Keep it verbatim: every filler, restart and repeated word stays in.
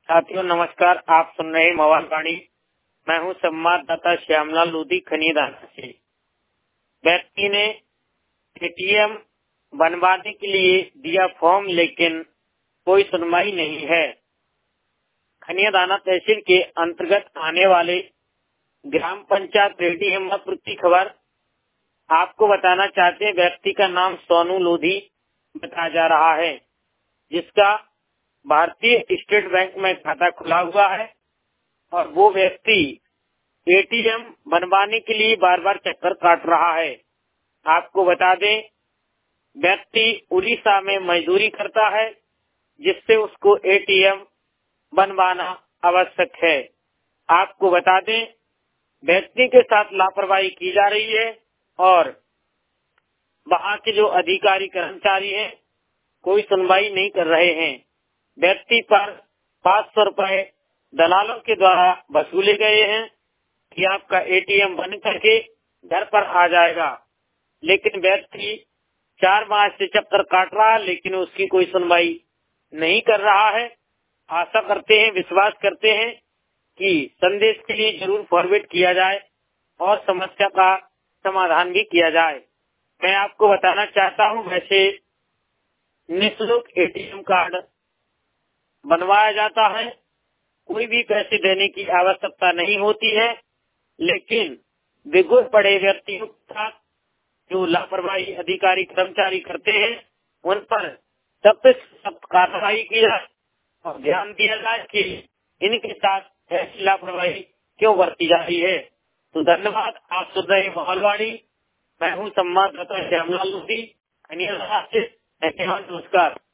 साथियों नमस्कार। आप सुन रहे मोबाइल वाणी। मैं हूं संवाददाता श्यामलाल लोधी खनियादाना से। व्यक्ति ने एटीएम बनवाने के लिए दिया फॉर्म, लेकिन कोई सुनवाई नहीं है। खनियादाना तहसील के अंतर्गत आने वाले ग्राम पंचायत रेड्डी हिम्मतपुर की खबर आपको बताना चाहते हैं। व्यक्ति का नाम सोनू लोधी बताया जा रहा है, जिसका भारतीय स्टेट बैंक में खाता खुला हुआ है और वो व्यक्ति एटीएम बनवाने के लिए बार बार चक्कर काट रहा है। आपको बता दें, व्यक्ति उड़ीसा में मजदूरी करता है, जिससे उसको एटीएम बनवाना आवश्यक है। आपको बता दें, व्यक्ति के साथ लापरवाही की जा रही है और वहाँ के जो अधिकारी कर्मचारी हैं कोई सुनवाई नहीं कर रहे हैं। व्यक्ति पर पाँच सौ रुपए दलालों के द्वारा वसूले गए हैं कि आपका एटीएम बन करके घर पर आ जाएगा, लेकिन व्यक्ति चार माह से चक्कर काट रहा है, लेकिन उसकी कोई सुनवाई नहीं कर रहा है। आशा करते हैं, विश्वास करते हैं कि संदेश के लिए जरूर फॉरवर्ड किया जाए और समस्या का समाधान भी किया जाए। मैं आपको बताना चाहता हूं, वैसे निःशुल्क एटीएम कार्ड बनवाया जाता है, कोई भी पैसे देने की आवश्यकता नहीं होती है, लेकिन बेगुर पड़े व्यक्तियों के साथ जो लापरवाही अधिकारी कर्मचारी करते हैं उन पर सख्त सख्त कार्रवाई की जाए और ध्यान दिया जाए कि इनके साथ ऐसी लापरवाही क्यों बरती जा रही है। तो धन्यवाद। आप सुन रहे मोबाइल वाणी। मैं हूँ संवाददाता श्यामलाल लोधी खनियादाना से। नमस्कार।